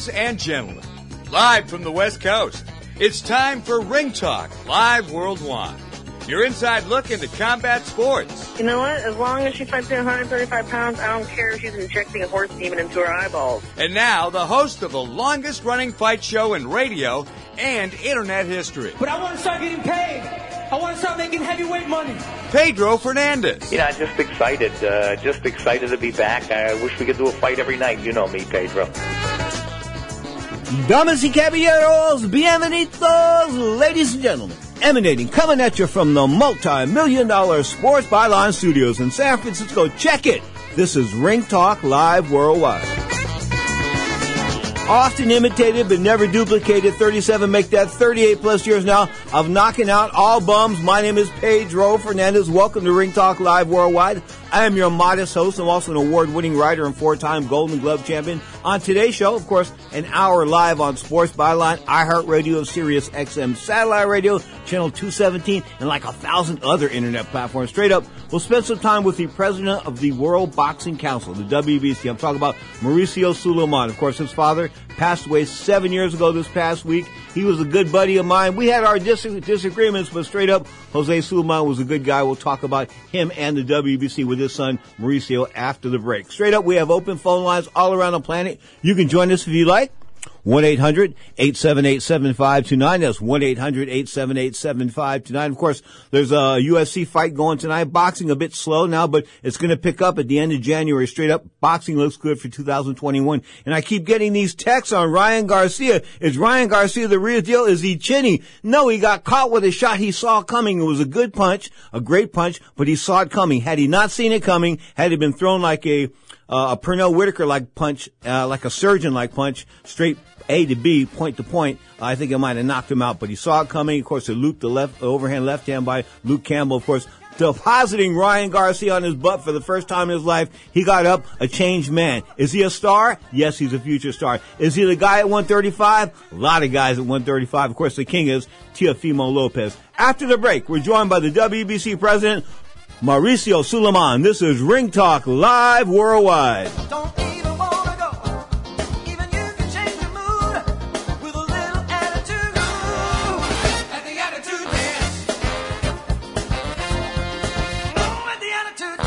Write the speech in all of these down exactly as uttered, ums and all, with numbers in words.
Ladies and gentlemen, live from the West Coast, it's time for Ring Talk Live Worldwide. Your inside look into combat sports. You know what? As long as she fights at one hundred thirty-five pounds, I don't care if she's injecting a horse demon into her eyeballs. And now, the host of the longest-running fight show in radio and internet history. But I want to start getting paid. I want to start making heavyweight money. Pedro Fernandez. Yeah, just excited. Uh, just excited to be back. I wish we could do a fight every night. You know me, Pedro. Damas y caballeros, bienvenidos, ladies and gentlemen. Emanating, coming at you from the multi-million dollar Sports Byline Studios in San Francisco. Check it. This is Ring Talk Live Worldwide. Often imitated but never duplicated. thirty-seven, make that thirty-eight plus years now of knocking out all bums. My name is Pedro Fernandez. Welcome to Ring Talk Live Worldwide. I am your modest host. I'm also an award-winning writer and four-time Golden Glove champion. On today's show, of course, an hour live on Sports Byline, iHeartRadio, Sirius X M Satellite Radio, Channel two seventeen, and like a thousand other internet platforms. Straight up, we'll spend some time with the president of the World Boxing Council, the W B C. I'm talking about Mauricio Sulaiman. Of course, his father passed away seven years ago this past week. He was a good buddy of mine. We had our dis- disagreements, but straight up, Jose Sulaiman was a good guy. We'll talk about him and the W B C with his son, Mauricio, after the break. Straight up, we have open phone lines all around the planet. You can join us if you like. one eight hundred eight seven eight seven five two nine. That's one eight hundred eight seven eight seven five two nine. Of course, there's a U F C fight going tonight. Boxing a bit slow now, but it's going to pick up at the end of January. Straight up, boxing looks good for two thousand twenty-one. And I keep getting these texts on Ryan Garcia. Is Ryan Garcia the real deal? Is he chinny? No, he got caught with a shot he saw coming. It was a good punch, a great punch, but he saw it coming. Had he not seen it coming, had it been thrown like a uh, a Pernell Whitaker-like punch, uh, like a surgeon-like punch, straight A to B, point to point, I think it might have knocked him out, but he saw it coming. Of course, it looped the left, the overhand left hand by Luke Campbell, of course, depositing Ryan Garcia on his butt for the first time in his life. He got up a changed man. Is he a star? Yes, he's a future star. Is he the guy at one thirty-five? A lot of guys at one thirty-five. Of course, the king is Teofimo Lopez. After the break, we're joined by the W B C president, Mauricio Sulaiman. This is Ring Talk Live Worldwide. Don't even wanna go. Even you can change your mood with a little attitude. At the attitude dance. Oh, at the attitude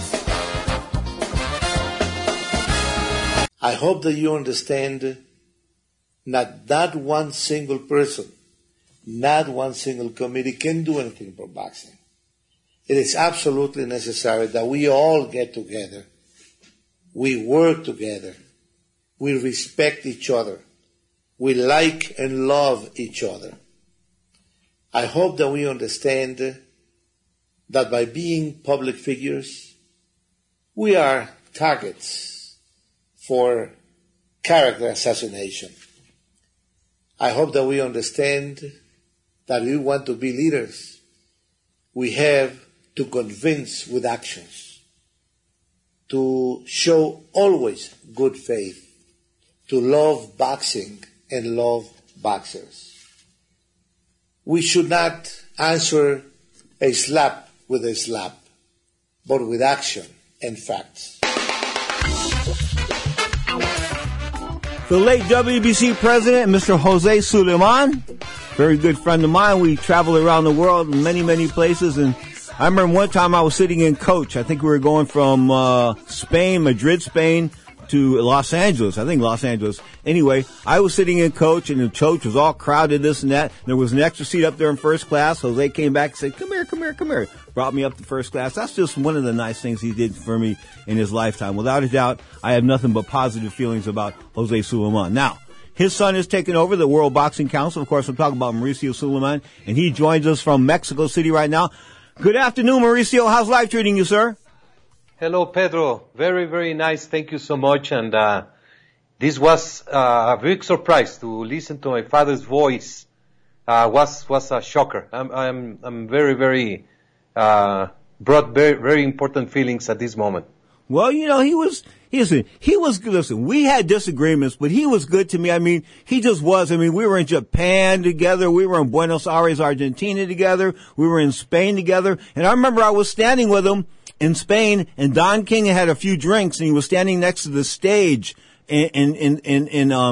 dance. I hope that you understand not that one single person, not one single committee can do anything for boxing. It is absolutely necessary that we all get together, we work together, we respect each other, we like and love each other. I hope that we understand that by being public figures, we are targets for character assassination. I hope that we understand that we want to be leaders. We have to convince with actions, to show always good faith, to love boxing and love boxers. We should not answer a slap with a slap, but with action and facts. The late W B C president, Mister Jose Sulaiman, very good friend of mine. We travel around the world in many, many places, and I remember one time I was sitting in coach. I think we were going from uh Spain, Madrid, Spain, to Los Angeles. I think Los Angeles. Anyway, I was sitting in coach, and the coach was all crowded, this and that. There was an extra seat up there in first class. Jose came back and said, come here, come here, come here. Brought me up to first class. That's just one of the nice things he did for me in his lifetime. Without a doubt, I have nothing but positive feelings about Jose Sulaiman. Now, his son is taking over the World Boxing Council. Of course, I'm talking about Mauricio Sulaiman, and he joins us from Mexico City right now. Good afternoon, Mauricio. How's life treating you, sir? Hello, Pedro. Very, very nice. Thank you so much. And uh, this was uh, a big surprise to listen to my father's voice. Uh, was was a shocker. I'm I'm I'm very, very uh, brought very, very important feelings at this moment. Well, you know, he was, listen, he was, listen, we had disagreements, but he was good to me. I mean, he just was. I mean, we were in Japan together. We were in Buenos Aires, Argentina together. We were in Spain together. And I remember I was standing with him in Spain, and Don King had a few drinks, and he was standing next to the stage in, in, in, in, in um,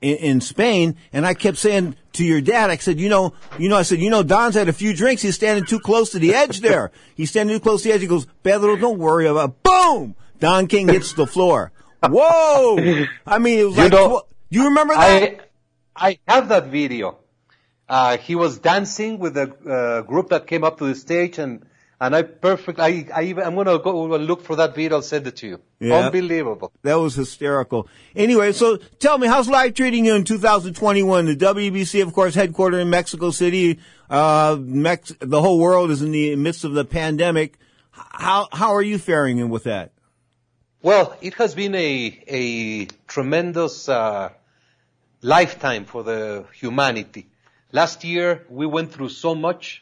in, in Spain, and I kept saying to your dad, I said, you know, you know, I said, you know, Don's had a few drinks. He's standing too close to the edge there. He's standing too close to the edge. He goes, Pedro, don't worry about it. Boom! Don King hits the floor. Whoa! I mean, it was You like, know, tw- do you remember that? I I have that video. Uh, he was dancing with a uh, group that came up to the stage, and and I perfect. I I even I'm gonna go and look for that video. I'll send it to you. Yeah. Unbelievable. That was hysterical. Anyway, so tell me, how's life treating you in two thousand twenty-one? The W B C, of course, headquartered in Mexico City. Uh, Mex- the whole world is in the midst of the pandemic. How how are you faring in with that? Well, it has been a a tremendous uh, lifetime for the humanity. Last year we went through so much,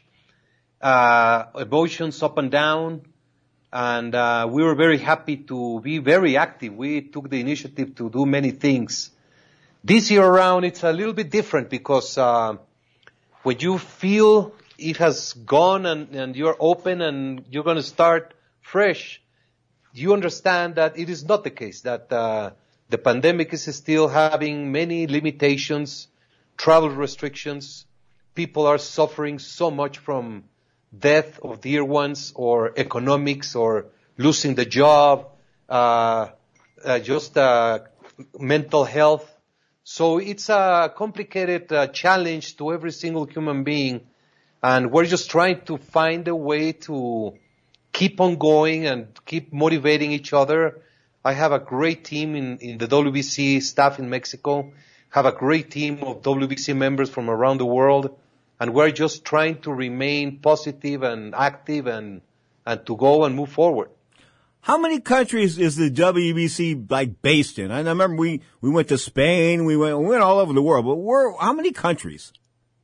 uh, emotions up and down, and uh, we were very happy to be very active. We took the initiative to do many things. This year around, it's a little bit different because uh, when you feel it has gone and, and you're open and you're going to start fresh, you understand that it is not the case, that uh, the pandemic is still having many limitations, travel restrictions. People are suffering so much from death of dear ones or economics or losing the job, uh, uh, just uh, mental health. So it's a complicated uh, challenge to every single human being. And we're just trying to find a way to keep on going and keep motivating each other. I have a great team in, in the W B C staff in Mexico, have a great team of W B C members from around the world, and we're just trying to remain positive and active and, and to go and move forward. How many countries is the W B C like based in? I remember we, we went to Spain, we went we went all over the world, but we're, how many countries?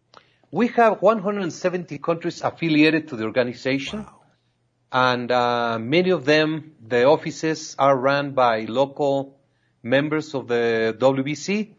We have one hundred seventy countries affiliated to the organization. Wow. And uh, many of them, the offices are run by local members of the W B C.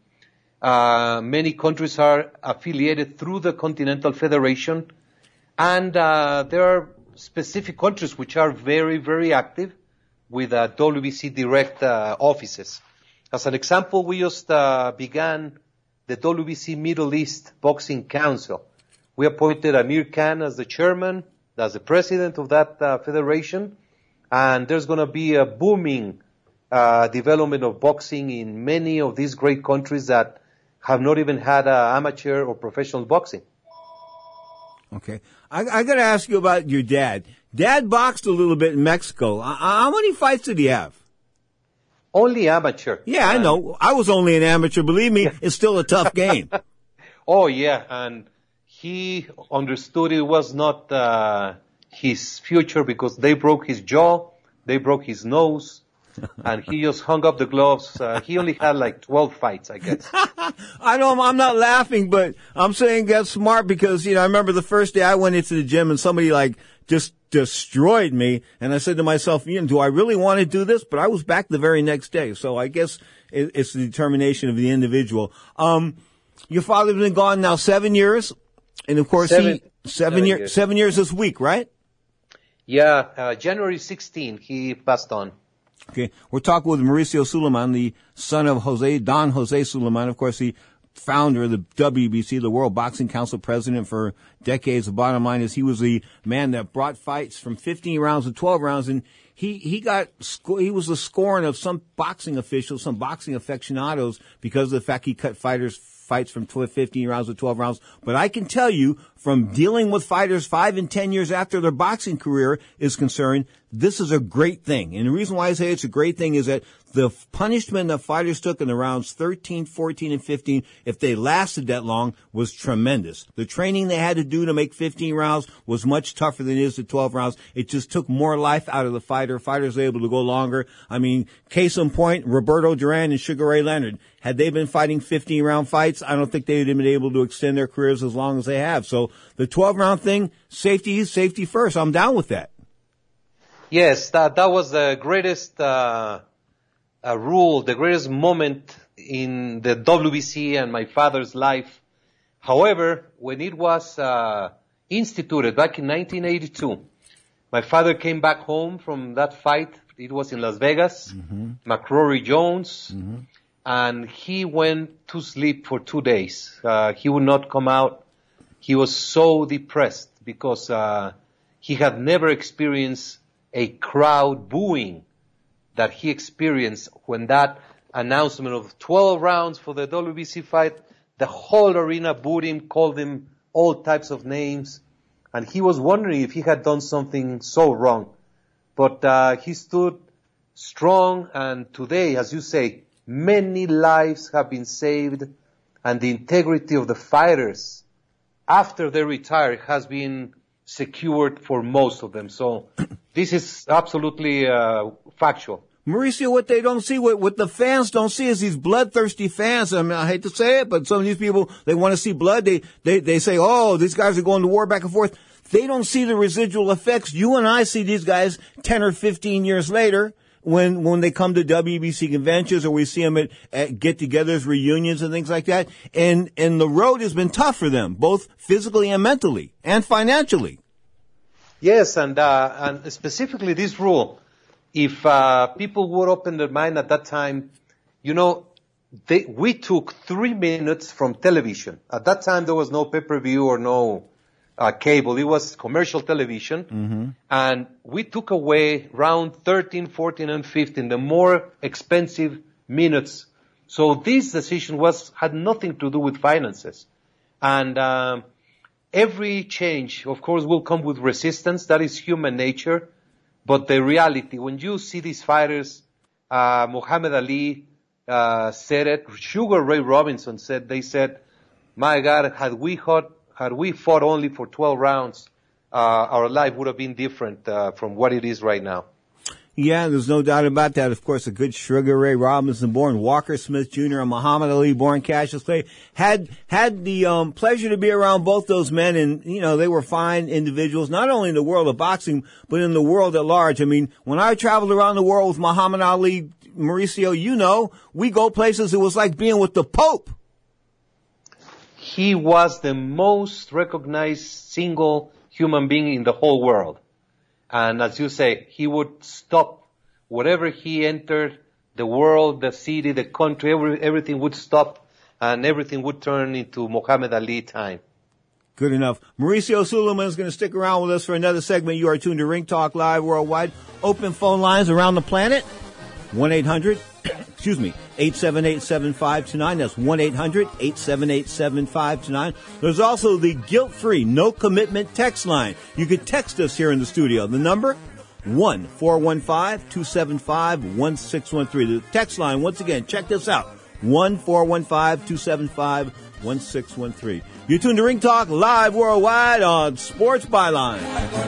Uh, many countries are affiliated through the Continental Federation. And uh, there are specific countries which are very, very active with uh, W B C direct uh, offices. As an example, we just uh, began the W B C Middle East Boxing Council. We appointed Amir Khan as the chairman, as the president of that uh, federation, and there's going to be a booming uh, development of boxing in many of these great countries that have not even had uh, amateur or professional boxing. Okay. I, I got to ask you about your dad. Dad boxed a little bit in Mexico. Uh, how many fights did he have? Only amateur. Yeah, I know. I was only an amateur. Believe me, it's still a tough game. Oh, yeah, and he understood it was not uh, his future because they broke his jaw, they broke his nose, and he just hung up the gloves. Uh, he only had like twelve fights, I guess. I know I'm not laughing, but I'm saying that's smart because, you know, I remember the first day I went into the gym and somebody like just destroyed me. And I said to myself, you know, do I really want to do this? But I was back the very next day. So I guess it, it's the determination of the individual. Um, your father's been gone now seven years. And of course, Seven, he, seven, seven year, years. seven years this week, right? Yeah, uh, January sixteenth, he passed on. Okay. We're talking with Mauricio Suleiman, the son of Jose, Don Jose Suleiman, of course, the founder of the W B C, the World Boxing Council president for decades. The bottom line is he was the man that brought fights from fifteen rounds to twelve rounds, and he, he got, he was the scorn of some boxing officials, some boxing aficionados because of the fact he cut fighters fights from fifteen rounds to twelve rounds. But I can tell you from dealing with fighters five and ten years after their boxing career is concerned, this is a great thing. And the reason why I say it's a great thing is that the punishment that fighters took in the rounds thirteen, fourteen, and fifteen, if they lasted that long, was tremendous. The training they had to do to make fifteen rounds was much tougher than it is to twelve rounds. It just took more life out of the fighter. Fighters were able to go longer. I mean, case in point, Roberto Duran and Sugar Ray Leonard. Had they been fighting fifteen-round fights, I don't think they would have been able to extend their careers as long as they have. So the twelve-round thing, safety is safety first. I'm down with that. Yes, that that was the greatest uh, uh, rule, the greatest moment in the W B C and my father's life. However, when it was uh, instituted back in nineteen eighty-two, my father came back home from that fight. It was in Las Vegas. Mm-hmm. McCrory Jones. Mm-hmm. and he went to sleep for two days. Uh, he would not come out. He was so depressed because uh, he had never experienced a crowd booing that he experienced when that announcement of twelve rounds for the W B C fight, the whole arena booed him, called him all types of names, and he was wondering if he had done something so wrong. But uh, he stood strong, and today, as you say, many lives have been saved, and the integrity of the fighters after they retire has been secured for most of them. So this is absolutely uh, factual. Mauricio, what they don't see, what, what the fans don't see is these bloodthirsty fans. I mean, I hate to say it, but some of these people, they want to see blood. They, they, they say, oh, these guys are going to war back and forth. They don't see the residual effects. You and I see these guys ten or fifteen years later when, when they come to W B C conventions, or we see them at, at get-togethers, reunions and things like that. And, and the road has been tough for them, both physically and mentally and financially. Yes, and, uh, and specifically this rule. If uh, people would open their mind at that time, you know, they, we took three minutes from television. At that time, there was no pay-per-view or no uh, cable. It was commercial television. Mm-hmm. And we took away round thirteen, fourteen, and fifteen, the more expensive minutes. So this decision was had nothing to do with finances. And um, every change, of course, will come with resistance. That is human nature. But the reality, when you see these fighters, uh, Muhammad Ali uh, said it, Sugar Ray Robinson said, they said, my God, had we fought, had we fought only for twelve rounds, uh, our life would have been different uh, from what it is right now. Yeah, there's no doubt about that. Of course, a good Sugar Ray Robinson born, Walker Smith Junior and Muhammad Ali born Cassius Clay had had the um, pleasure to be around both those men, and you know they were fine individuals, not only in the world of boxing but in the world at large. I mean, when I traveled around the world with Muhammad Ali, Mauricio, you know, we go places. It was like being with the Pope. He was the most recognized single human being in the whole world. And as you say, he would stop whatever he entered, the world, the city, the country, every, everything would stop and everything would turn into Muhammad Ali time. Good enough. Mauricio Sulaimán is going to stick around with us for another segment. You are tuned to Ring Talk Live Worldwide. Open phone lines around the planet. one eight hundred, excuse me, eight seven eight, seven five two nine. That's one eight hundred, eight seven eight, seven five two nine. There's also the guilt-free, no-commitment text line. You could text us here in the studio. The number, one four one five, two seven five, one six one three. The text line, once again, check this out, one four one five, two seven five, one six one three. You're tuned to Ring Talk Live Worldwide on Sports Byline.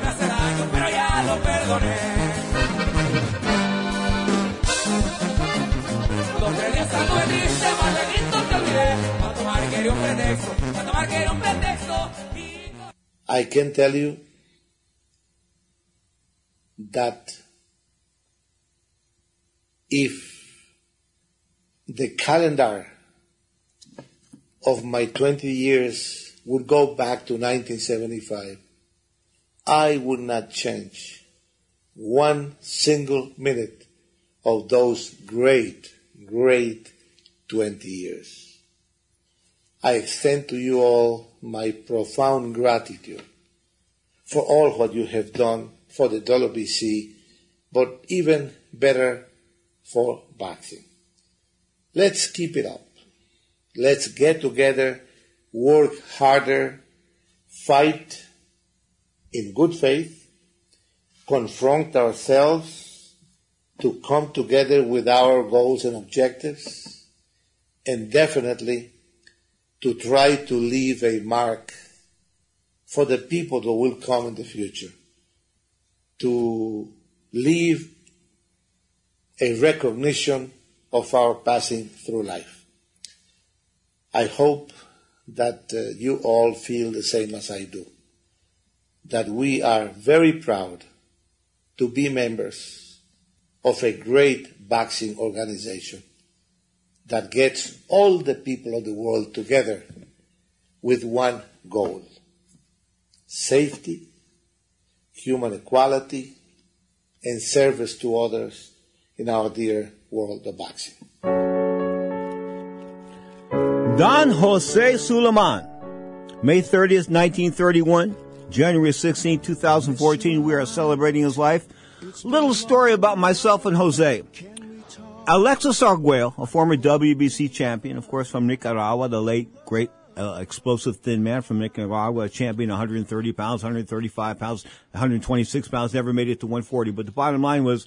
I can tell you that if the calendar of my twenty years would go back to nineteen seventy-five, I would not change one single minute of those great, great twenty years. I extend to you all my profound gratitude for all what you have done for the W B C, but even better for boxing. Let's keep it up. Let's get together, work harder, fight in good faith, confront ourselves to come together with our goals and objectives, and definitely to try to leave a mark for the people that will come in the future, to leave a recognition of our passing through life. I hope that uh, you all feel the same as I do, that we are very proud to be members of a great boxing organization that gets all the people of the world together with one goal: safety, human equality, and service to others in our dear world of boxing. Don Jose Suleiman, May thirtieth, nineteen thirty-one, January sixteenth, twenty fourteen, we are celebrating his life. Little story about myself and Jose. Alexis Arguello, a former W B C champion, of course, from Nicaragua, the late, great, uh, explosive thin man from Nicaragua, a champion, one hundred thirty pounds, one hundred thirty-five pounds, one hundred twenty-six pounds, never made it to one forty. But the bottom line was,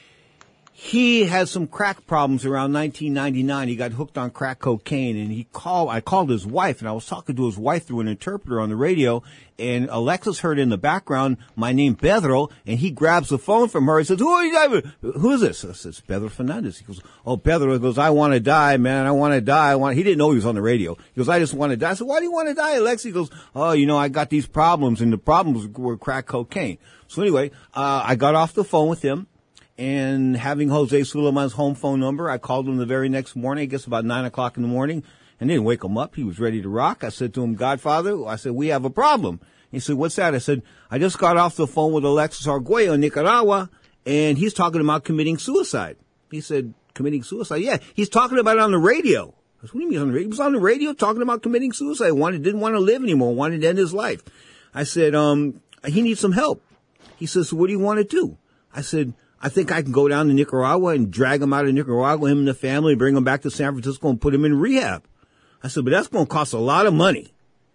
he had some crack problems around nineteen ninety-nine. He got hooked on crack cocaine, and he called, I called his wife, and I was talking to his wife through an interpreter on the radio, and Alexis heard in the background my name, Pedro, and he grabs the phone from her. He says, who are you? Who is this? I says, Pedro Fernandez. He goes, oh, Pedro. He goes, I want to die, man. I want to die. I want. He didn't know he was on the radio. He goes, I just want to die. I said, why do you want to die, Alexis? He goes, oh, you know, I got these problems, and the problems were crack cocaine. So anyway, uh, I got off the phone with him. And having Jose Suleiman's home phone number, I called him the very next morning, I guess about nine o'clock in the morning, and didn't wake him up. He was ready to rock. I said to him, Godfather, I said, we have a problem. He said, what's that? I said, I just got off the phone with Alexis Arguello in Nicaragua, and he's talking about committing suicide. He said, committing suicide? Yeah, he's talking about it on the radio. I said, what do you mean on the radio? He was on the radio talking about committing suicide. Wanted, didn't want to live anymore, wanted to end his life. I said, um, he needs some help. He says, so what do you want to do? I said, I think I can go down to Nicaragua and drag him out of Nicaragua, him and the family, bring him back to San Francisco and put him in rehab. I said, but that's going to cost a lot of money.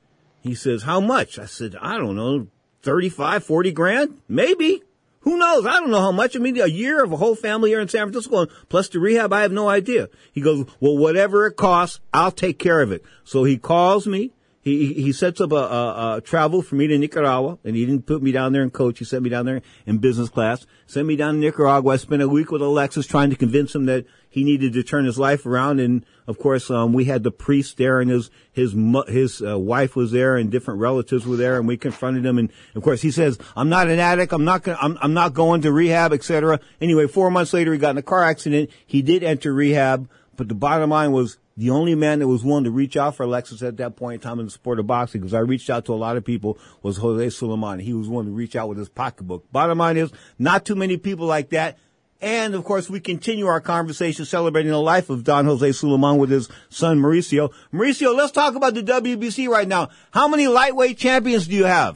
He says, how much? I said, I don't know, thirty-five, forty grand? Maybe. Who knows? I don't know how much. I mean, a year of a whole family here in San Francisco plus the rehab, I have no idea. He goes, well, whatever it costs, I'll take care of it. So he calls me. He he sets up a, a, a travel for me to Nicaragua, and he didn't put me down there in coach. He sent me down there in business class. Sent me down to Nicaragua. I spent a week with Alexis trying to convince him that he needed to turn his life around. And of course, um, we had the priest there, and his his his uh, wife was there, and different relatives were there, and we confronted him. And of course, he says, "I'm not an addict. I'm not gonna, I'm I'm not going to rehab, et cetera" Anyway, four months later, he got in a car accident. He did enter rehab, but the bottom line was, the only man that was willing to reach out for Alexis at that point in time in the sport of boxing, because I reached out to a lot of people, was Jose Suleiman. He was willing to reach out with his pocketbook. Bottom line is, not too many people like that. And, of course, we continue our conversation celebrating the life of Don Jose Suleiman with his son, Mauricio. Mauricio, let's talk about the W B C right now. How many lightweight champions do you have?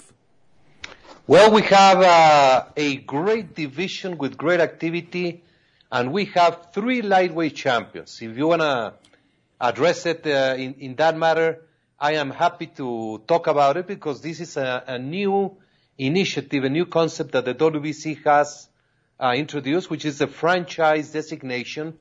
Well, we have uh, a great division with great activity, and we have three lightweight champions. If you want to address it uh, in, in that matter, I am happy to talk about it, because this is a, a new initiative, a new concept that the W B C has uh, introduced, which is a franchise designation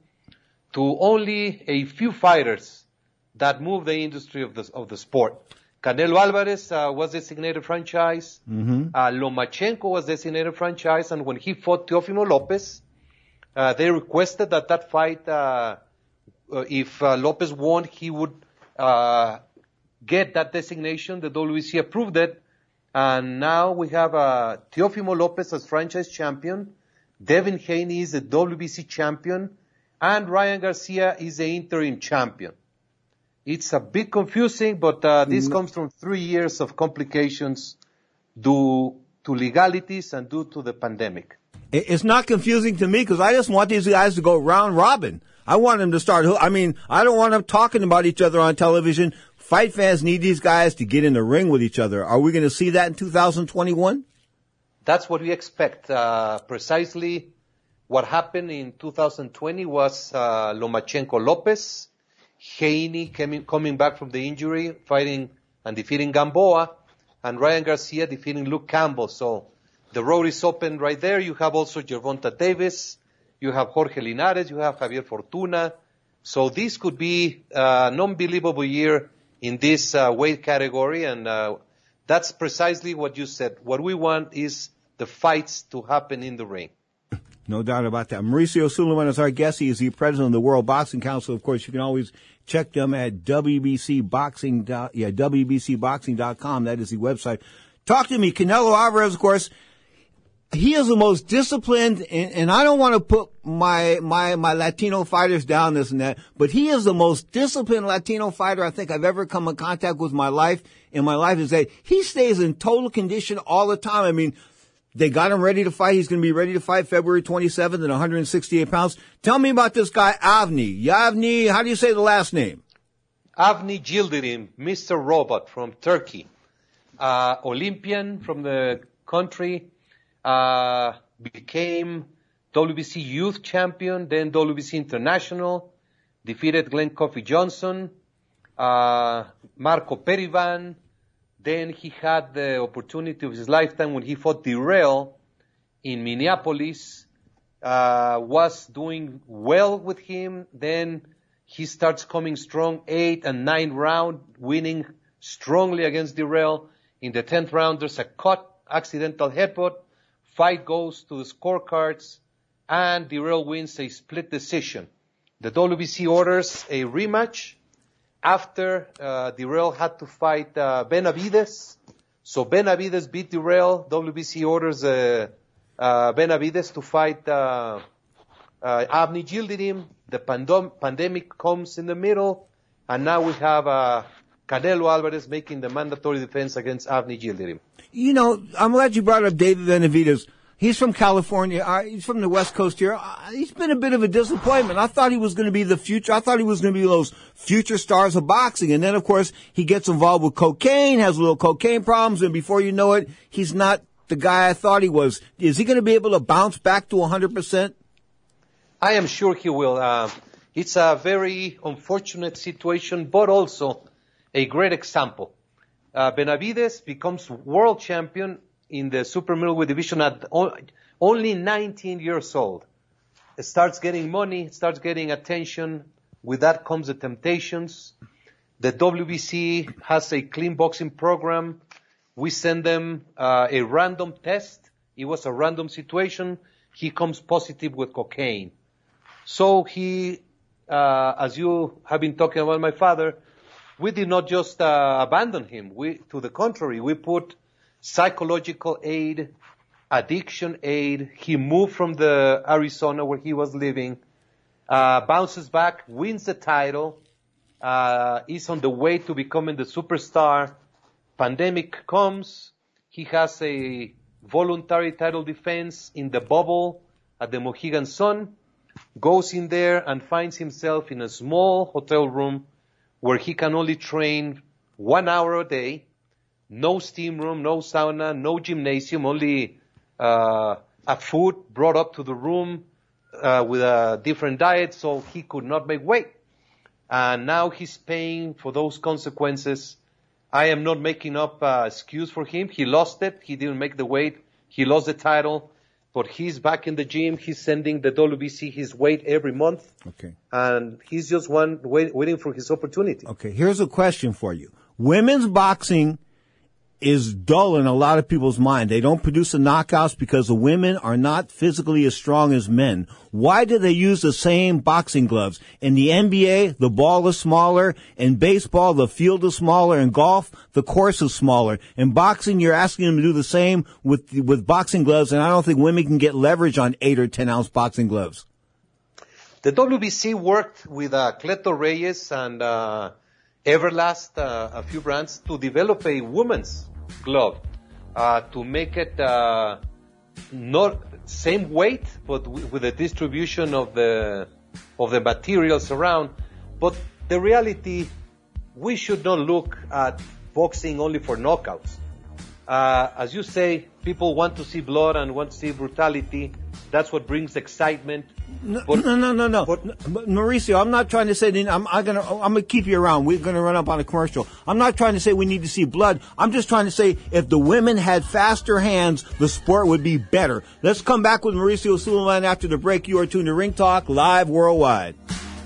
to only a few fighters that move the industry of the, of the sport. Canelo Alvarez uh, was designated franchise. Mm-hmm. Uh, Lomachenko was designated franchise, and when he fought Teofimo Lopez, uh, they requested that that fight uh, Uh, if uh, Lopez won, he would uh, get that designation. The W B C approved it, and now we have uh, Teofimo Lopez as franchise champion. Devin Haney is the W B C champion, and Ryan Garcia is the interim champion. It's a bit confusing, but uh, this comes from three years of complications due to legalities and due to the pandemic. It's not confusing to me, because I just want these guys to go round robin. I want them to start, I mean, I don't want them talking about each other on television. Fight fans need these guys to get in the ring with each other. Are we going to see that in two thousand twenty-one? That's what we expect. Uh, precisely what happened in two thousand twenty was uh, Lomachenko Lopez, Haney coming, coming back from the injury, fighting and defeating Gamboa, and Ryan Garcia defeating Luke Campbell. So the road is open right there. You have also Gervonta Davis. You have Jorge Linares, you have Javier Fortuna. So this could be uh, an unbelievable year in this uh, weight category, and uh, that's precisely what you said. What we want is the fights to happen in the ring. No doubt about that. Mauricio Suleiman is our guest. He is the president of the World Boxing Council. Of course, you can always check them at W B C boxing. Yeah, W B C boxing dot com. That is the website. Talk to me. Canelo Alvarez, of course, he is the most disciplined, and, and I don't want to put my, my, my Latino fighters down this and that, but he is the most disciplined Latino fighter I think I've ever come in contact with in my life, in my life is that he stays in total condition all the time. I mean, they got him ready to fight. He's going to be ready to fight February twenty-seventh at one hundred sixty-eight pounds. Tell me about this guy, Avni. Yavni, how do you say the last name? Avni Yildirim, Mister Robot from Turkey, uh, Olympian from the country, uh, became W B C Youth Champion, then W B C International, defeated Glenn Coffey Johnson, uh, Marco Perivan. Then he had the opportunity of his lifetime when he fought Dirrell in Minneapolis, uh, was doing well with him. Then he starts coming strong, eight and nine round, winning strongly against Dirrell. In the tenth round, there's a cut, accidental headbutt. Fight goes to the scorecards, and Dirrell wins a split decision. The W B C orders a rematch after uh, Dirrell had to fight uh, Benavides. So Benavides beat Dirrell. W B C orders uh, uh, Benavides to fight uh, uh, Avni Yildirim. The pandem- pandemic comes in the middle, and now we have uh, Canelo Alvarez making the mandatory defense against Avni Yildirim. You know, I'm glad you brought up David Benavides. He's from California. Uh, he's from the West Coast here. Uh, he's been a bit of a disappointment. I thought he was going to be the future. I thought he was going to be those future stars of boxing. And then, of course, he gets involved with cocaine, has little cocaine problems, and before you know it, he's not the guy I thought he was. Is he going to be able to bounce back to one hundred percent? I am sure he will. Uh, it's a very unfortunate situation, but also a great example. Uh, Benavides becomes world champion in the super middleweight division at only nineteen years old. It starts getting money, starts getting attention. With that comes the temptations. The W B C has a clean boxing program. We send them uh, a random test. It was a random situation. He comes positive with cocaine. So he, uh, as you have been talking about my father, we did not just uh, abandon him. We, to the contrary, we put psychological aid, addiction aid. He moved from the Arizona where he was living, uh, bounces back, wins the title, uh, is on the way to becoming the superstar. Pandemic comes. He has a voluntary title defense in the bubble at the Mohegan Sun, goes in there and finds himself in a small hotel room where he can only train one hour a day. No steam room, no sauna, no gymnasium, only uh, a food brought up to the room uh, with a different diet, so he could not make weight. And now he's paying for those consequences. I am not making up an excuse for him. He lost it. He didn't make the weight. He lost the title. But he's back in the gym. He's sending the W B C his weight every month. Okay. And he's just one wait, waiting for his opportunity. Okay, here's a question for you. Women's boxing is dull in a lot of people's mind. They don't produce the knockouts because the women are not physically as strong as men. Why do they use the same boxing gloves? In the N B A, the ball is smaller. In baseball, the field is smaller. In golf, the course is smaller. In boxing, you're asking them to do the same with with boxing gloves, and I don't think women can get leverage on eight or ten ounce boxing gloves. The W B C worked with uh, Cleto Reyes and uh, Everlast, uh, a few brands, to develop a woman's glove, uh, to make it uh, not same weight, but w- with the distribution of the of the materials around. But the reality, we should not look at boxing only for knockouts. Uh, as you say, people want to see blood and want to see brutality. That's what brings excitement. No, but, no, no, no, no. But, Mauricio, I'm not trying to say that I'm, I'm gonna, I'm gonna keep you around. We're gonna run up on a commercial. I'm not trying to say we need to see blood. I'm just trying to say if the women had faster hands, the sport would be better. Let's come back with Mauricio Sulaimán after the break. You are tuned to Ring Talk Live Worldwide.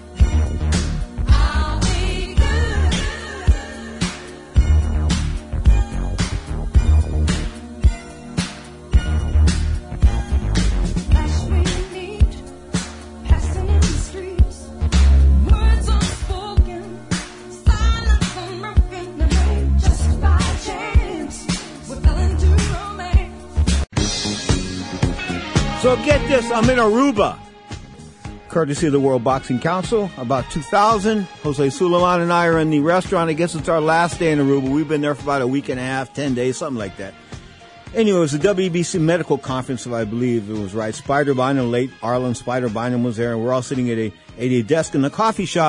So get this, I'm in Aruba, courtesy of the World Boxing Council, about two thousand. Jose Sulaimán and I are in the restaurant. I guess it's our last day in Aruba. We've been there for about a week and a half, ten days, something like that. Anyway, it was the W B C medical conference, if I believe it was right. Spider Bynum, late Arlen Spider Bynum was there, and we're all sitting at a, at a desk in the coffee shop.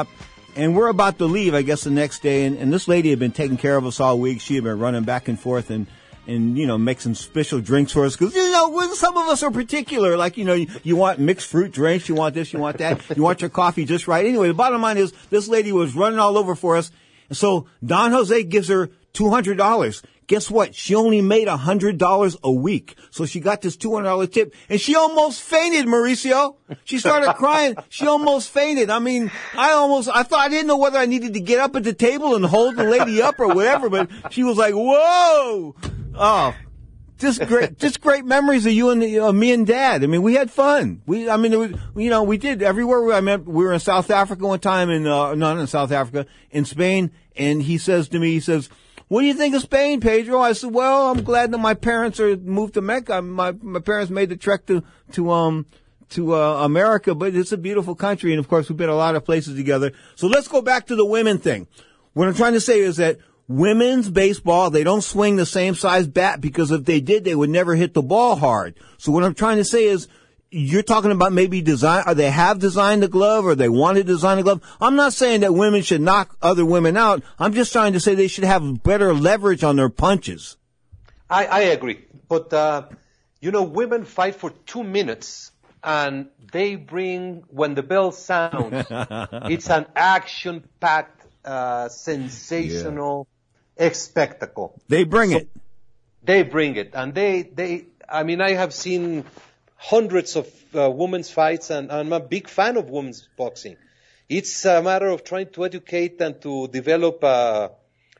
And we're about to leave, I guess, the next day. And, and this lady had been taking care of us all week. She had been running back and forth and, and you know, making special drinks for us. Because, you know, we're, some of us are particular. Like, you know, you, you want mixed fruit drinks. You want this, you want that. You want your coffee just right. Anyway, the bottom line is this lady was running all over for us. And so Don Jose gives her two hundred dollars. Guess what? She only made one hundred dollars a week. So she got this two hundred dollars tip, and she almost fainted, Mauricio. She started crying. She almost fainted. I mean, I almost, I thought, I didn't know whether I needed to get up at the table and hold the lady up or whatever, but she was like, whoa! Oh, just great, just great memories of you and the, uh, me and Dad. I mean, we had fun. We, I mean, it was, you know, we did everywhere we, I met. We were in South Africa one time, in, uh, not in South Africa, in Spain, and he says to me, he says, what do you think of Spain, Pedro? I said, well, I'm glad that my parents are moved to Mecca. My, my parents made the trek to, to, um, to, uh, America, but it's a beautiful country. And of course, we've been a lot of places together. So let's go back to the women thing. What I'm trying to say is that women's baseball, they don't swing the same size bat because if they did, they would never hit the ball hard. So what I'm trying to say is, you're talking about maybe design, or they have designed the glove, or they want to design the glove. I'm not saying that women should knock other women out. I'm just trying to say they should have better leverage on their punches. I, I agree. But, uh, you know, women fight for two minutes, and they bring, when the bell sounds, it's an action-packed, uh, sensational yeah. spectacle. They bring so it. They bring it. And they, they, I mean, I have seen hundreds of uh, women's fights, and I'm a big fan of women's boxing. It's a matter of trying to educate and to develop uh,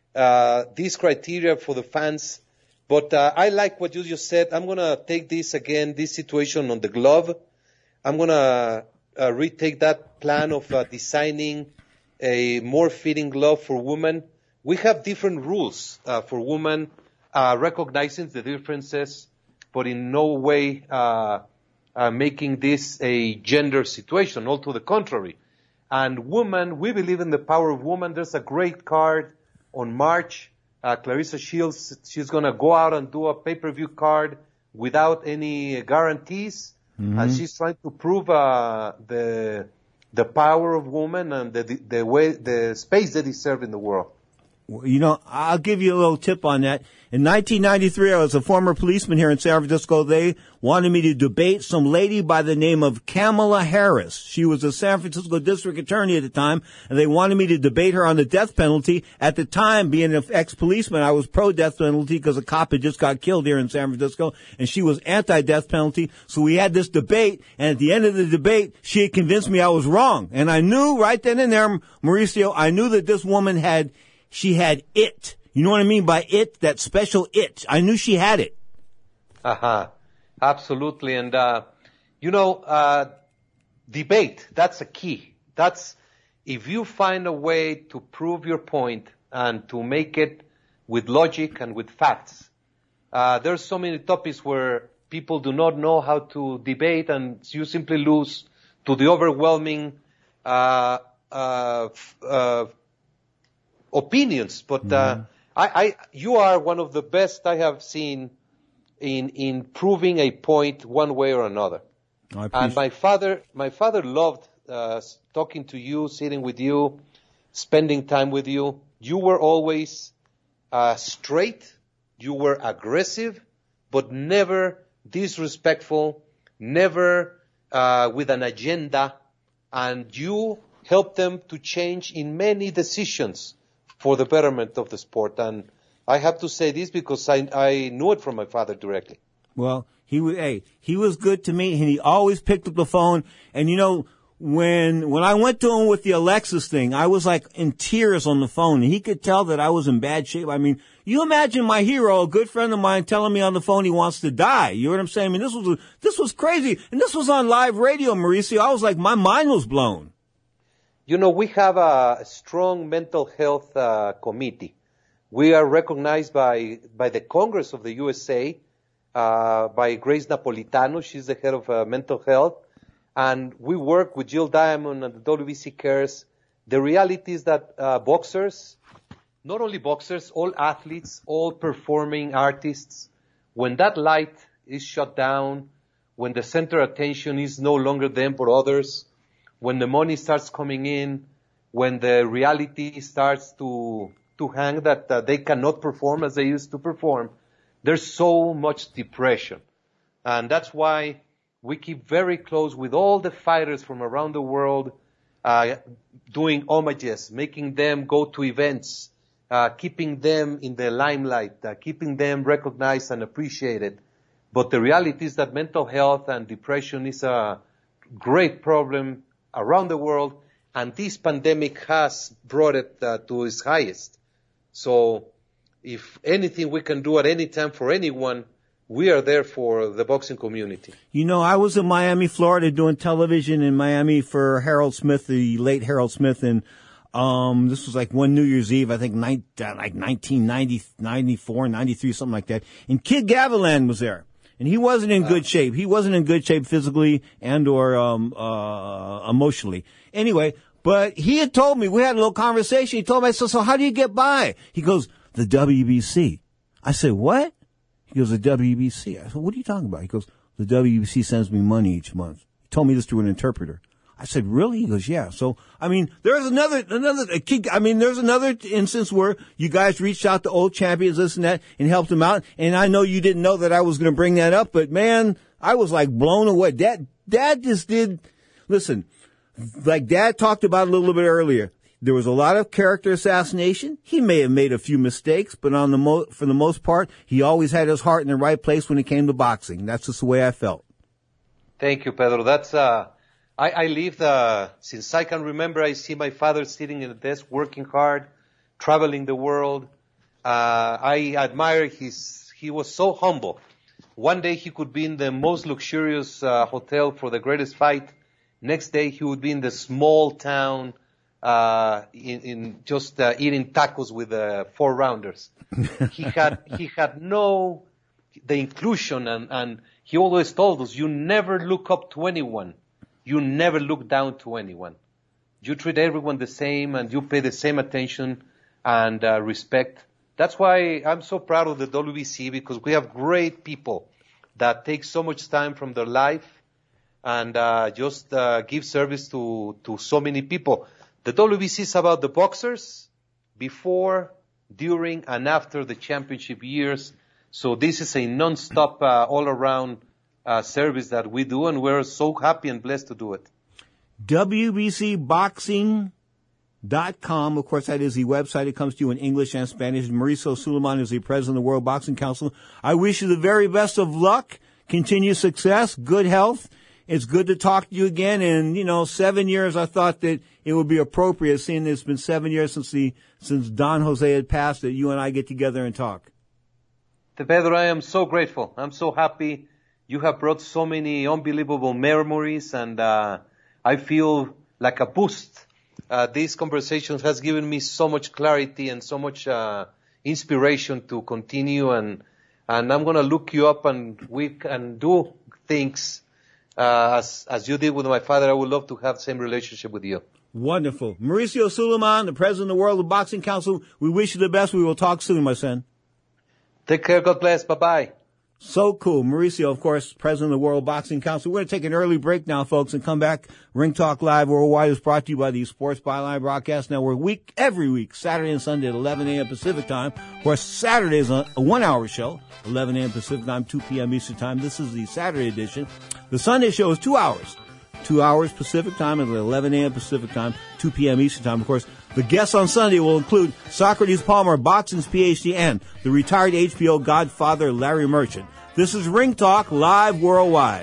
uh, these criteria for the fans. But uh, I like what you just said. I'm going to take this again, this situation on the glove. I'm going to uh, retake that plan of uh, designing a more fitting glove for women. We have different rules uh, for women, uh, recognizing the differences, but in no way uh, uh, making this a gender situation, all to the contrary. And women, we believe in the power of women. There's a great card on March. Uh, Clarissa Shields, she's going to go out and do a pay-per-view card without any guarantees. Mm-hmm. And she's trying to prove uh, the the power of women and the, the way, the space they deserve in the world. You know, I'll give you a little tip on that. In nineteen ninety-three, I was a former policeman here in San Francisco. They wanted me to debate some lady by the name of Kamala Harris. She was a San Francisco district attorney at the time, and they wanted me to debate her on the death penalty. At the time, being an ex-policeman, I was pro-death penalty because a cop had just got killed here in San Francisco, and she was anti-death penalty. So we had this debate, and at the end of the debate, she had convinced me I was wrong. And I knew right then and there, Mauricio, I knew that this woman had, she had it. You know what I mean by it? That special it. I knew she had it. Uh-huh. Absolutely. And, uh, you know, uh, debate, that's a key. That's, if you find a way to prove your point and to make it with logic and with facts, uh, there's so many topics where people do not know how to debate, and you simply lose to the overwhelming, uh, uh, uh, opinions. But, mm-hmm. uh, I, I, you are one of the best I have seen in, in proving a point one way or another. And my father, my father loved, uh, talking to you, sitting with you, spending time with you. You were always, uh, straight. You were aggressive, but never disrespectful, never, uh, with an agenda. And you helped them to change in many decisions for the betterment of the sport. And I have to say this because I, I knew it from my father directly. Well, he was, hey, he was good to me, and he always picked up the phone. And you know, when, when I went to him with the Alexis thing, I was like in tears on the phone, and he could tell that I was in bad shape. I mean, you imagine my hero, a good friend of mine, telling me on the phone he wants to die. You know what I'm saying? I mean, this was, this was crazy. And this was on live radio, Mauricio. I was like, my mind was blown. You know, we have a strong mental health uh, committee. We are recognized by by the Congress of the U S A, uh, by Grace Napolitano. She's the head of uh, mental health. And we work with Jill Diamond and the W B C Cares. The reality is that uh, boxers, not only boxers, all athletes, all performing artists, when that light is shut down, when the center of attention is no longer them but others, when the money starts coming in, when the reality starts to to hang that uh, they cannot perform as they used to perform, there's so much depression. And that's why we keep very close with all the fighters from around the world, uh, doing homages, making them go to events, uh, keeping them in the limelight, uh, keeping them recognized and appreciated. But the reality is that mental health and depression is a great problem around the world, and this pandemic has brought it uh, to its highest. So if anything we can do at any time for anyone, we are there for the boxing community. You know, I was in Miami, Florida, doing television in Miami for Harold Smith, the late Harold Smith, and um this was like one New Year's Eve, I think, ni- uh, like nineteen ninety, ninety-four, ninety-three, something like that. And Kid Gavilan was there. And he wasn't in good shape. He wasn't in good shape physically and or um uh emotionally. Anyway, but he had told me, we had a little conversation. He told me, I said, so how do you get by? He goes, the W B C. I said, what? He goes, the W B C. I said, what are you talking about? He goes, the W B C sends me money each month. He told me this through an interpreter. I said, really? He goes, yeah. So, I mean, there's another, another, a key, I mean, there's another instance where you guys reached out to old champions, this and that, and helped them out. And I know you didn't know that I was going to bring that up, but man, I was like blown away. Dad, Dad just did, listen, like Dad talked about a little bit earlier. There was a lot of character assassination. He may have made a few mistakes, but on the mo- for the most part, he always had his heart in the right place when it came to boxing. That's just the way I felt. Thank you, Pedro. That's, uh, I, I lived, uh, since I can remember, I see my father sitting in a desk working hard, traveling the world. Uh, I admire his, he was so humble. One day he could be in the most luxurious, uh, hotel for the greatest fight. Next day he would be in the small town, uh, in, in just, uh, eating tacos with, uh, four rounders. he had, he had no, the inclusion and, and he always told us, you never look up to anyone. You never look down to anyone. You treat everyone the same and you pay the same attention and uh, respect. That's why I'm so proud of the W B C, because we have great people that take so much time from their life and uh, just uh, give service to, to so many people. The W B C is about the boxers before, during, and after the championship years. So this is a non-stop, uh, all-around Uh, service that we do, and we're so happy and blessed to do it. W B C boxing dot com. Of course, that is the website. It comes to you in English and Spanish. Mauricio Sulaiman is the president of the World Boxing Council. I wish you the very best of luck, continued success, good health. It's good to talk to you again. And, you know, seven years, I thought that it would be appropriate, seeing it's been seven years since the, since Don Jose had passed, that you and I get together and talk. Pedro, I am so grateful. I'm so happy. You have brought so many unbelievable memories, and uh, I feel like a boost. Uh, these conversations has given me so much clarity and so much uh, inspiration to continue, and and I'm going to look you up, and we can do things uh, as as you did with my father. I would love to have the same relationship with you. Wonderful. Mauricio Sulaiman, the president of the World Boxing Council, we wish you the best. We will talk soon, my son. Take care. God bless. Bye-bye. So cool. Mauricio, of course, president of the World Boxing Council. We're going to take an early break now, folks, and come back. Ring Talk Live Worldwide is brought to you by the Sports Byline Broadcast Network week, every week, Saturday and Sunday at eleven a.m. Pacific Time. Of course, Saturday is a one-hour show, eleven a.m. Pacific Time, two p.m. Eastern Time. This is the Saturday edition. The Sunday show is two hours. Two hours Pacific Time at eleven a.m. Pacific Time, two p.m. Eastern Time. Of course, the guests on Sunday will include Socrates Palmer, boxing's P H D, and the retired H B O Godfather Larry Merchant. This is Ring Talk Live Worldwide.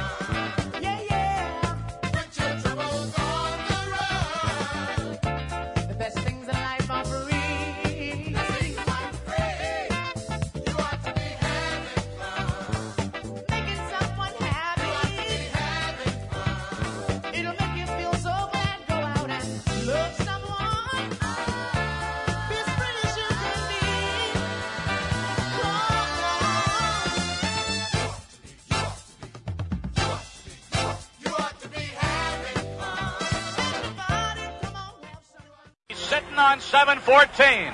On seven fourteen.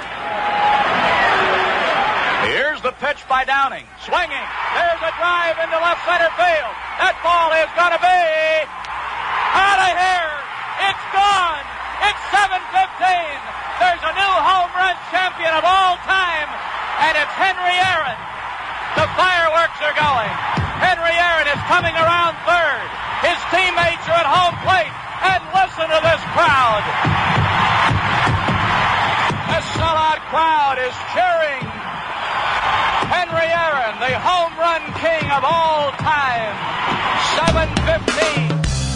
Here's the pitch by Downing. Swinging. There's a drive into left center field. That ball is going to be out of here. It's gone. It's champion of all time, and it's Henry Aaron. The fireworks are going. Henry Aaron is coming around third. His teammates are at home plate, and listen to this crowd. A sellout crowd is cheering Henry Aaron, the home run king of all time. seven fifteen.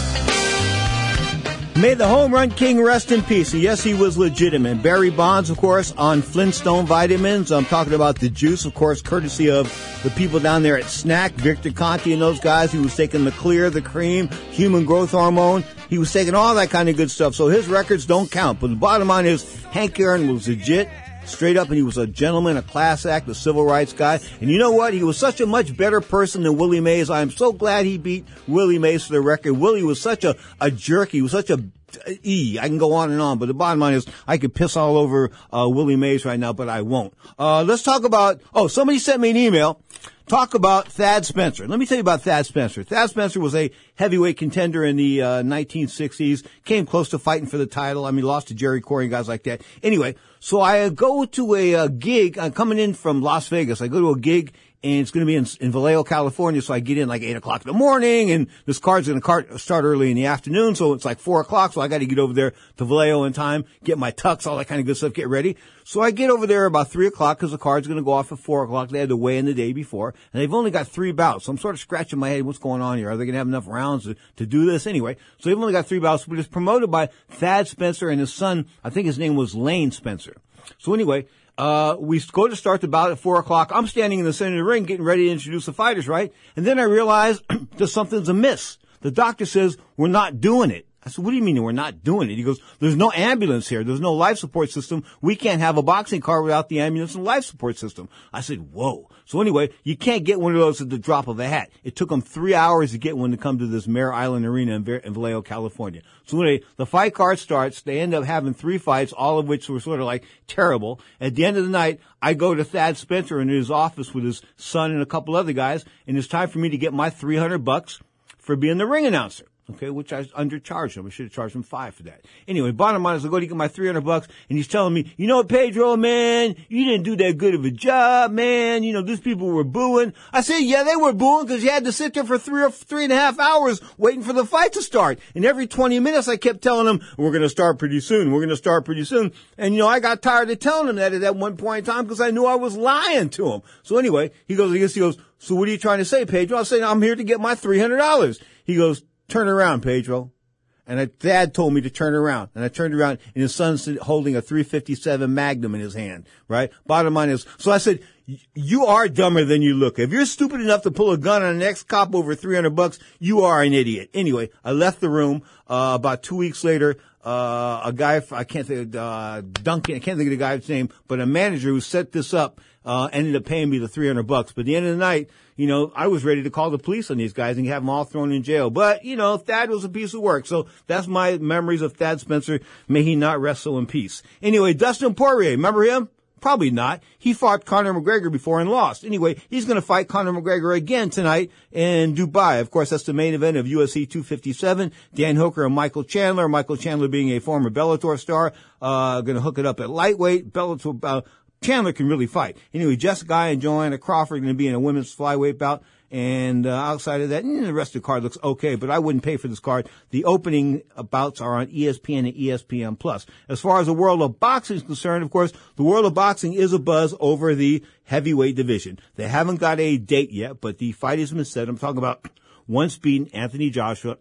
May the home run king rest in peace. And yes, he was legitimate. Barry Bonds, of course, on Flintstone vitamins. I'm talking about the juice, of course, courtesy of the people down there at Snack, Victor Conti and those guys. He was taking the clear, the cream, human growth hormone. He was taking all that kind of good stuff. So his records don't count. But the bottom line is Hank Aaron was legit, straight up, and he was a gentleman, a class act, a civil rights guy. And you know what? He was such a much better person than Willie Mays. I am so glad he beat Willie Mays for the record. Willie was such a, a jerk. He was such a E. I can go on and on, but the bottom line is I could piss all over uh, Willie Mays right now, but I won't. Uh, let's talk about, oh, somebody sent me an email. Talk about Thad Spencer. Let me tell you about Thad Spencer. Thad Spencer was a heavyweight contender in the uh, nineteen sixties, came close to fighting for the title. I mean, lost to Jerry Corey and guys like that. Anyway, so I go to a, a gig. I'm coming in from Las Vegas. I go to a gig, and it's going to be in, in Vallejo, California, so I get in like eight o'clock in the morning, and this card's going to start early in the afternoon, so it's like four o'clock, so I got to get over there to Vallejo in time, get my tux, all that kind of good stuff, get ready. So I get over there about three o'clock because the card's going to go off at four o'clock. They had to weigh in the day before, and they've only got three bouts, so I'm sort of scratching my head, what's going on here? Are they going to have enough rounds to, to do this? Anyway, so they've only got three bouts, but it's promoted by Thad Spencer and his son, I think his name was Lane Spencer. So anyway, Uh, we go to start the bout at four o'clock. I'm standing in the center of the ring getting ready to introduce the fighters, right? And then I realize that something's amiss. The doctor says, we're not doing it. I said, what do you mean we're not doing it? He goes, there's no ambulance here. There's no life support system. We can't have a boxing car without the ambulance and life support system. I said, whoa. So anyway, you can't get one of those at the drop of a hat. It took them three hours to get one to come to this Mare Island Arena in, in Vallejo, California. So anyway, the fight card starts. They end up having three fights, all of which were sort of like terrible. At the end of the night, I go to Thad Spencer in his office with his son and a couple other guys, and it's time for me to get my three hundred bucks for being the ring announcer. Okay, which I undercharged him. I should have charged him five for that. Anyway, bottom line is I go to get my three hundred bucks, and he's telling me, you know what, Pedro, man, you didn't do that good of a job, man. You know, these people were booing. I said, yeah, they were booing because you had to sit there for three or three and a half hours waiting for the fight to start. And every twenty minutes I kept telling them, we're going to start pretty soon. We're going to start pretty soon. And, you know, I got tired of telling him that at that one point in time because I knew I was lying to him. So anyway, he goes, I guess he goes, so what are you trying to say, Pedro? I said, I'm here to get my three hundred dollars. He goes, turn around, Pedro. And I, Dad told me to turn around. And I turned around, and his son's holding a three fifty-seven Magnum in his hand, right? Bottom line is, so I said, you are dumber than you look. If you're stupid enough to pull a gun on an ex-cop over three hundred bucks, you are an idiot. Anyway, I left the room. Uh, about two weeks later, uh, a guy, I can't think of, uh, Duncan, I can't think of the guy's name, but a manager who set this up, uh, ended up paying me the three hundred bucks. But at the end of the night, you know, I was ready to call the police on these guys and have them all thrown in jail. But, you know, Thad was a piece of work. So that's my memories of Thad Spencer. May he not rest so in peace. Anyway, Dustin Poirier, remember him? Probably not. He fought Conor McGregor before and lost. Anyway, he's going to fight Conor McGregor again tonight in Dubai. Of course, that's the main event of U F C two fifty-seven. Dan Hooker and Michael Chandler. Michael Chandler being a former Bellator star, uh, going to hook it up at lightweight. Bellator, uh, Chandler can really fight. Anyway, Jessica Guy and Joanna Crawford are going to be in a women's flyweight bout. And uh, outside of that, mm, the rest of the card looks okay, but I wouldn't pay for this card. The opening bouts are on E S P N and E S P N Plus. As far as the world of boxing is concerned, of course, the world of boxing is abuzz over the heavyweight division. They haven't got a date yet, but the fight has been set. I'm talking about once beaten Anthony Joshua,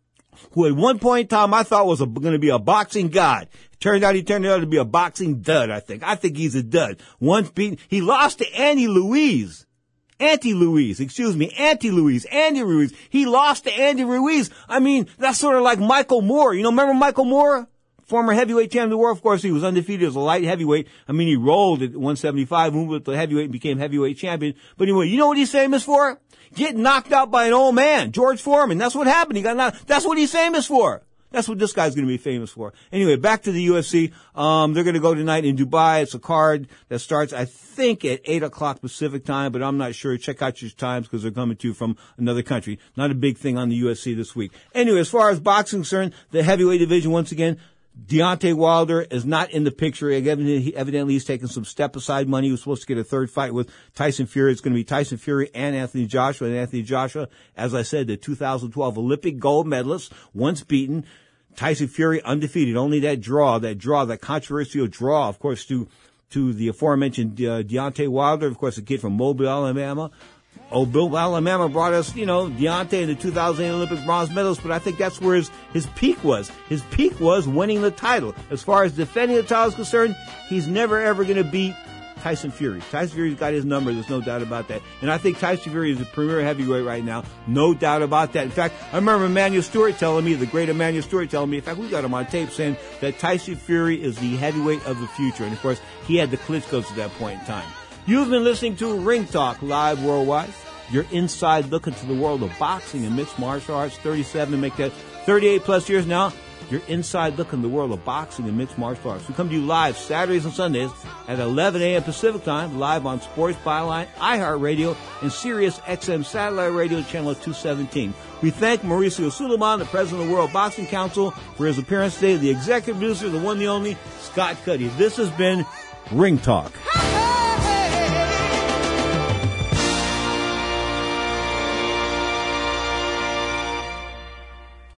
who at one point in time I thought was going to be a boxing god. Turned out he turned out to be a boxing dud, I think. I think he's a dud. Once beaten, he lost to Andy Ruiz. Andy Ruiz, excuse me, Andy Ruiz, Andy Ruiz. He lost to Andy Ruiz. I mean, that's sort of like Michael Moore. You know, remember Michael Moore? Former heavyweight champion of the world. Of course, he was undefeated as a light heavyweight. I mean, he rolled at one seventy-five, moved with the heavyweight and became heavyweight champion. But anyway, you know what he's famous for? Getting knocked out by an old man, George Foreman. That's what happened. He got knocked. That's what he's famous for. That's what this guy's going to be famous for. Anyway, back to the U F C. Um, they're going to go tonight in Dubai. It's a card that starts, I think, at eight o'clock Pacific time, but I'm not sure. Check out your times because they're coming to you from another country. Not a big thing on the U F C this week. Anyway, as far as boxing is concerned, the heavyweight division, once again, Deontay Wilder is not in the picture. Evidently, evidently he's taking some step-aside money. He was supposed to get a third fight with Tyson Fury. It's going to be Tyson Fury and Anthony Joshua. And Anthony Joshua, as I said, the two thousand twelve Olympic gold medalist, once beaten. Tyson Fury undefeated. Only that draw, that draw, that controversial draw, of course, to to the aforementioned uh, Deontay Wilder, of course, a kid from Mobile, Alabama. Oh, Bill Alabama brought us, you know, Deontay and the two thousand eight Olympic bronze medals, but I think that's where his, his peak was. His peak was winning the title. As far as defending the title is concerned, he's never, ever going to beat Tyson Fury. Tyson Fury's got his number. There's no doubt about that. And I think Tyson Fury is the premier heavyweight right now. No doubt about that. In fact, I remember Emmanuel Stewart telling me, the great Emmanuel Stewart telling me, in fact, we got him on tape saying that Tyson Fury is the heavyweight of the future. And, of course, he had the Klitschko's at that point in time. You've been listening to Ring Talk Live Worldwide. Your inside look into the world of boxing and mixed martial arts. thirty-seven, make that thirty-eight plus years now. Your inside look in the world of boxing and mixed martial arts. We come to you live Saturdays and Sundays at eleven a.m. Pacific Time, live on Sports Byline, iHeartRadio, and Sirius X M Satellite Radio Channel two seventeen. We thank Mauricio Suleiman, the president of the World Boxing Council, for his appearance today. The executive producer, the one, the only, Scott Cuddy. This has been Ring Talk.